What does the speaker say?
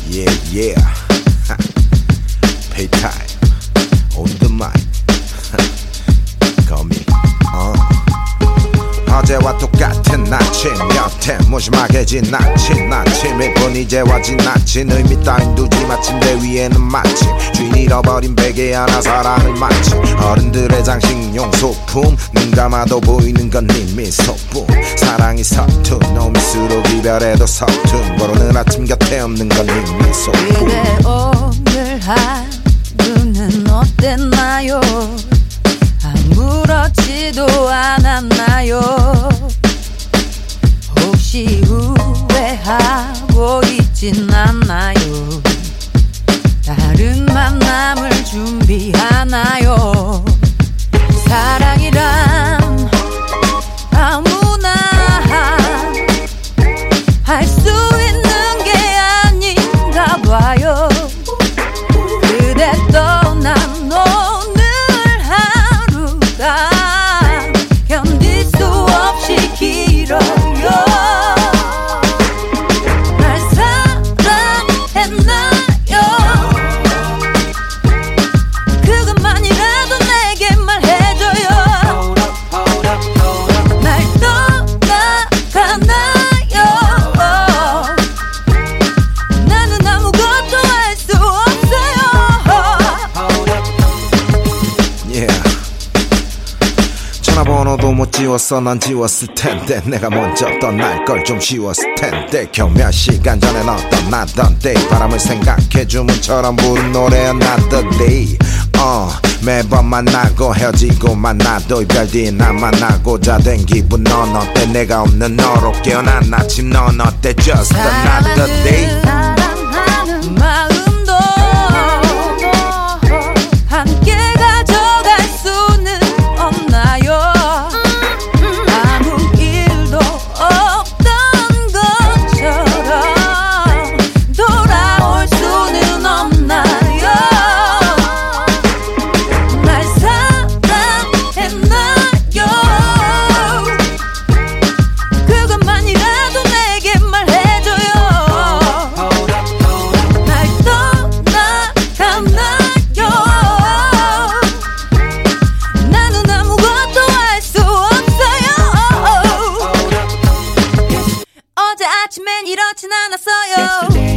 Yeah, yeah. Pay time on the mic. Call me. 어제와 똑같은 아침 여태 무심하게 지나친 아침일 뿐 이제와 지나친 의미 따윈 두지 마침대 위에는 마침 주인 잃어버린 베개 하나 사랑을 마침 어른들의 장식용 소품 눈 감아도 보이는 건 네 미소뿐 사랑이 서툰 놈일수록 이별에도 서툰 모르는 아침 곁에 없는 건 네 미소뿐 그대 오늘 하루는 어땠나요 아무렇지도 않았나요 혹시 후회하고 있진 않나요 다른 만남을 준비하나요 사랑이란 아무나 할 수 있는 게 아닌가 봐요 그대 떠난 오늘 하루가 견딜 수 없이 길어요 날 사랑했나요 그것만이라도 내게 말해줘요 날 떠나가나요 나는 아무것도 할 수 없어요 Yeah. 전화번호도 못 지웠어 넌 지웠을 텐데 내가 먼저 떠날 걸 좀 쉬웠을 텐데 겨우 몇 시간 전에 너 떠나던 day 바람을 생각해 주문처럼 부른 노래야 Another day 매번 만나고 헤어지고 만나도 이별 뒤에 나 만나고자 된 기분 넌 어때 내가 없는 너로 깨어난 아침 넌 어때 just another day 사랑하는 마음도 함께 가져갈 수는 없나요 아무 일도 없던 것처럼 돌아올 수는 없나요 날 사랑했나요 그것만이라도 내게 말해줘요 날 떠나가나요 나는 아무것도 할 수 없어요 어제 아침엔 이렇진 않았어요